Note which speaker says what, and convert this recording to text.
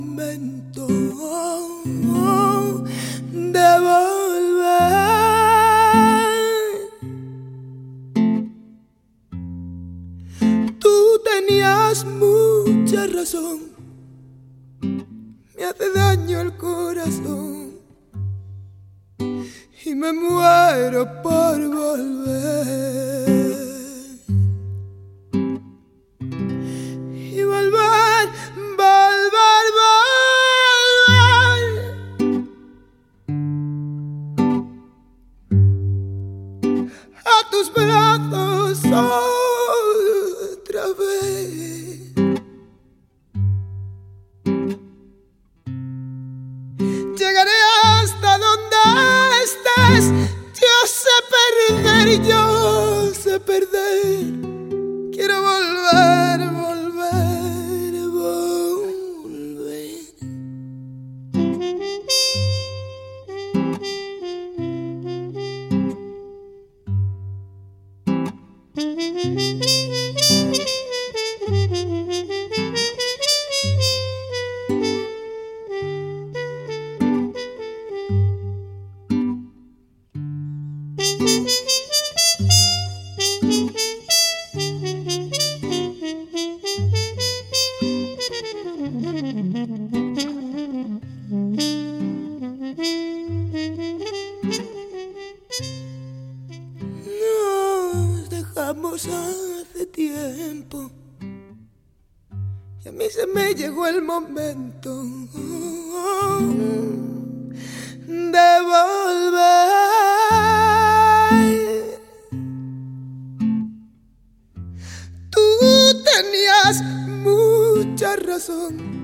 Speaker 1: momento de volver. Tú tenías mucha razón, me hace daño el corazón y me muero por volver. Y volver, volver, volver a tus brazos otra vez. Llegaré hasta donde estés. Yo sé perder, yo sé perder. Quiero volver, volver, volver. Nos dejamos hace tiempo y a mí se me llegó el momento de volver. Tú tenías mucha razón,